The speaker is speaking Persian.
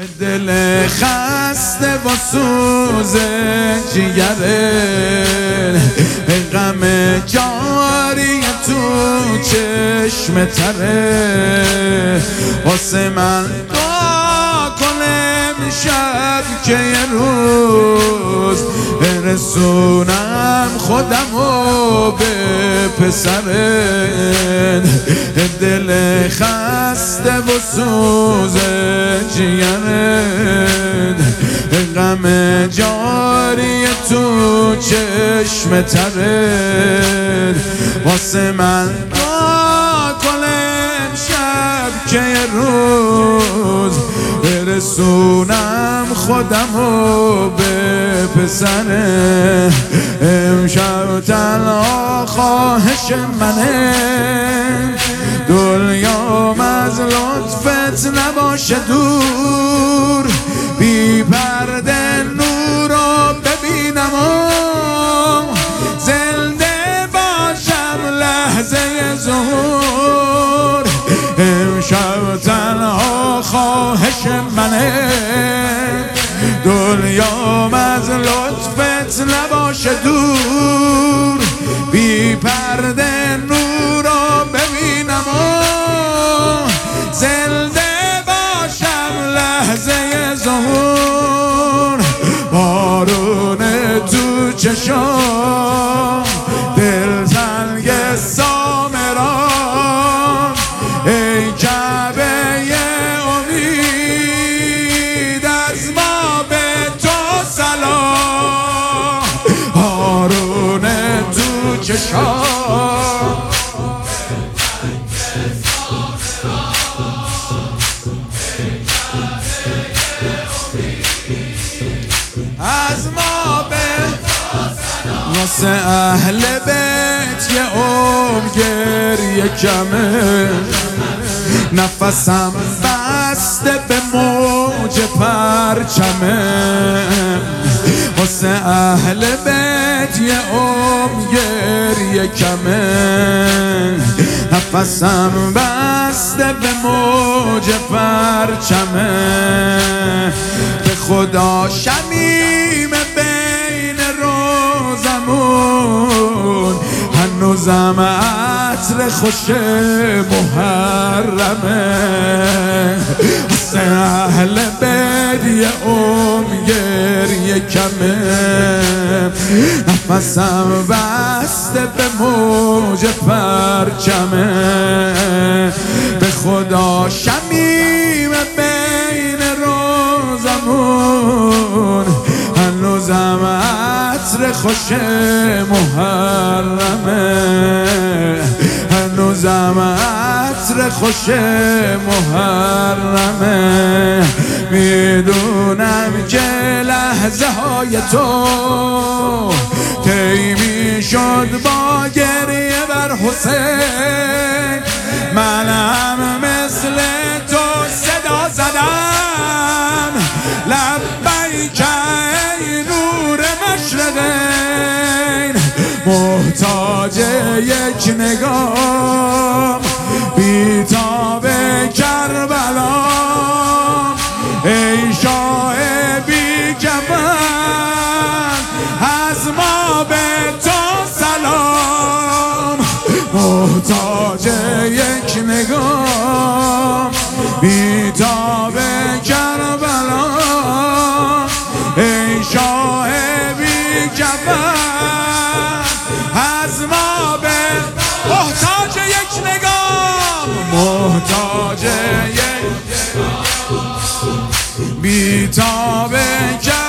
دل خسته و سوز جیگره، غم جاری تو چشم تره. واسه من دعا کنم شب که یه روز برسونم خودمو به پسرت. دل خسته و سوز جیگرت، غم جاری تو چشم ترت. واسه من دعا کنم شب که یه روز برسونم خودمو به پسره. امشب تنها خواهش منه، دنیام از لطفت نباشه دور. بی پرده نور رو ببینم و زنده باشم لحظه ظهور. امشب تنها خواهش منه، دنیام از لطفت نباشه دور. بی پرده نور رو ببینم و زنده باشم لحظه ظهور. بارون تو چشام، دل تنگ سامران، ای کعبه امید از ما به تو سلام. بارون تو چشام، از ما به واسه اهل بیت یه عمر گریه کمه. نفسم بسته به موج پرچمه. واسه اهل بیت یه عمر گریه کمه. نفسم بسته به موج پرچمه. به خدا شمیم بین روزمون، هنوزم عطر خوش محرمه. واسه اهل بیت یه عمر گریه کمه. نفسم بسته به موج پرچمه. به خدا شمیم بین روزمون، هنوزم عطر خوش محرمه. هنوزم عطر خوش محرمه. میدونم که لحظه های تو طی میشد با گریه بر حسین. منم مثل تو صدا زدم لبیک ای نور مشرقین. محتاج یک نگاه بی تاب کربلا، ای شاه بی کفن از ما به تو سلام. محتاج یک نگاه بی تاب کربلا، ای شاه بی کفن از ما به محتاج یک نگاه. محتاج یک بی تاب